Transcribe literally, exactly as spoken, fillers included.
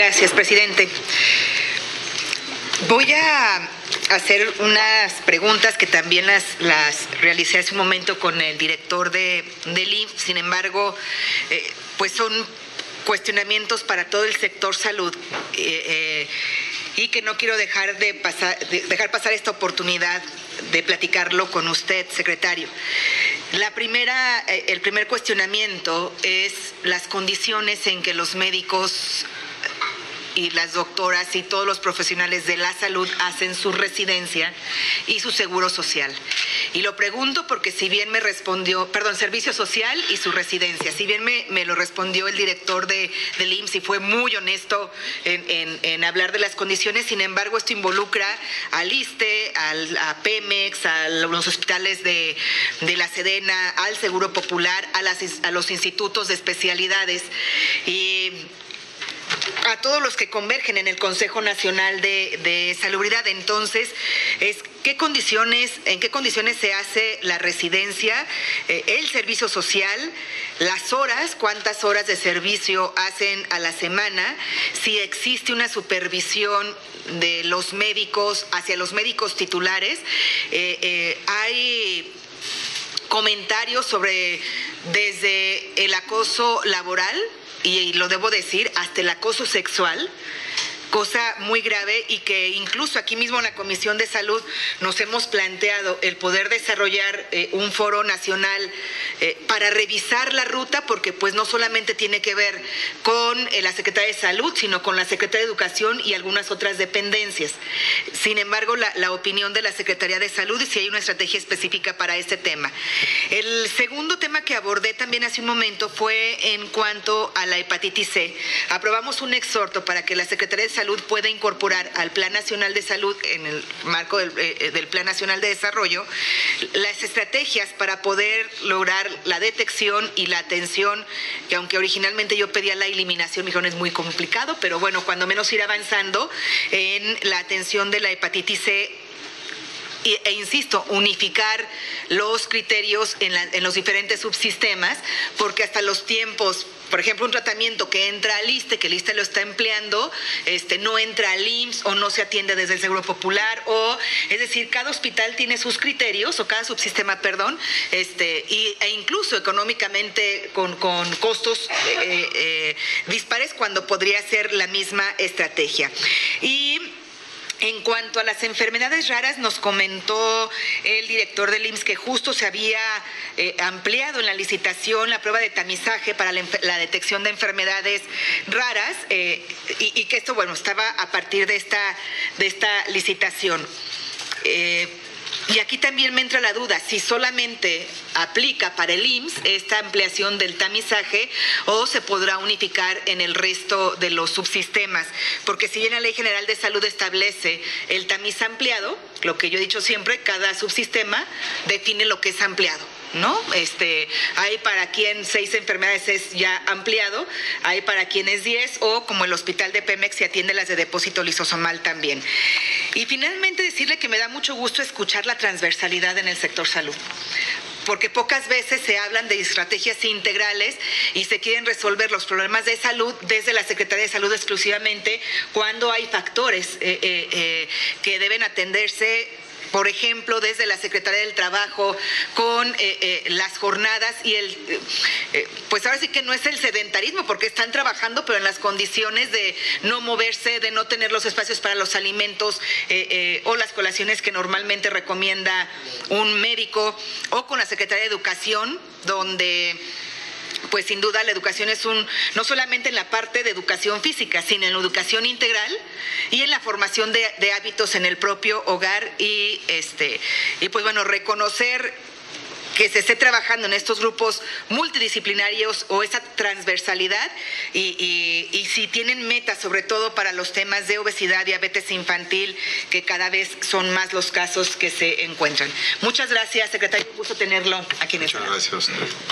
Gracias, presidente. Voy a hacer unas preguntas que también las, las realicé hace un momento con el director de, del I M S S. Sin embargo, eh, pues son cuestionamientos para todo el sector salud eh, eh, y que no quiero dejar, de pasar, de dejar pasar esta oportunidad de platicarlo con usted, secretario. La primera, eh, el primer cuestionamiento es las condiciones en que los médicos y las doctoras y todos los profesionales de la salud hacen su residencia y su seguro social. Y lo pregunto porque si bien me respondió, perdón, servicio social y su residencia, si bien me, me lo respondió el director de, del I M S S y fue muy honesto en, en, en hablar de las condiciones, sin embargo esto involucra al ISSSTE, al, a Pemex, a los hospitales de, de la Sedena, al Seguro Popular, a, las, a los institutos de especialidades y a todos los que convergen en el Consejo Nacional de, de Salubridad. Entonces, es qué condiciones, en qué condiciones se hace la residencia, eh, el servicio social, las horas, cuántas horas de servicio hacen a la semana, si existe una supervisión de los médicos hacia los médicos titulares. Eh, eh, hay comentarios sobre desde el acoso laboral, y lo debo decir, hasta el acoso sexual, cosa muy grave y que incluso aquí mismo en la Comisión de Salud nos hemos planteado el poder desarrollar eh, un foro nacional eh, para revisar la ruta, porque pues no solamente tiene que ver con eh, la Secretaría de Salud, sino con la Secretaría de Educación y algunas otras dependencias. Sin embargo, la, la opinión de la Secretaría de Salud y si hay una estrategia específica para este tema. El segundo tema que abordé también hace un momento fue en cuanto a la hepatitis C. Aprobamos un exhorto para que la Secretaría de Salud Salud pueda incorporar al Plan Nacional de Salud en el marco del, eh, del Plan Nacional de Desarrollo las estrategias para poder lograr la detección y la atención, que aunque originalmente yo pedía la eliminación, me dijeron es muy complicado, pero bueno, cuando menos ir avanzando en la atención de la hepatitis C. E, e insisto, unificar los criterios en, la, en los diferentes subsistemas, porque hasta los tiempos, por ejemplo, un tratamiento que entra al ISSSTE, que el ISSSTE lo está empleando, este, no entra al I M S S o no se atiende desde el Seguro Popular, o es decir, cada hospital tiene sus criterios, o cada subsistema, perdón, este, y, e incluso económicamente con, con costos eh, eh, dispares cuando podría ser la misma estrategia. Y en cuanto a las enfermedades raras, nos comentó el director del I M S S que justo se había eh, ampliado en la licitación la prueba de tamizaje para la, la detección de enfermedades raras eh, y, y que esto, bueno, estaba a partir de esta, de esta licitación. Eh, Y aquí también me entra la duda, si solamente aplica para el I M S S esta ampliación del tamizaje o se podrá unificar en el resto de los subsistemas, porque si bien la Ley General de Salud establece el tamiz ampliado, lo que yo he dicho siempre, cada subsistema define lo que es ampliado, ¿no? Este, hay para quien seis enfermedades es ya ampliado, hay para quienes diez, o como el hospital de Pemex se atiende las de depósito lisosomal también. Y finalmente decirle que me da mucho gusto escuchar la transversalidad en el sector salud, porque pocas veces se hablan de estrategias integrales y se quieren resolver los problemas de salud desde la Secretaría de Salud exclusivamente, cuando hay factores eh, eh, eh, que deben atenderse, por ejemplo, desde la Secretaría del Trabajo, con eh, eh, las jornadas y el, eh, pues ahora sí que no es el sedentarismo, porque están trabajando, pero en las condiciones de no moverse, de no tener los espacios para los alimentos eh, eh, o las colaciones que normalmente recomienda un médico, o con la Secretaría de Educación, donde pues sin duda la educación es un, no solamente en la parte de educación física, sino en la educación integral y en la formación de, de hábitos en el propio hogar y este, y pues bueno, reconocer que se esté trabajando en estos grupos multidisciplinarios o esa transversalidad y, y, y si tienen metas, sobre todo para los temas de obesidad, diabetes infantil, que cada vez son más los casos que se encuentran. Muchas gracias, secretario, un gusto tenerlo aquí en el Muchas gracias.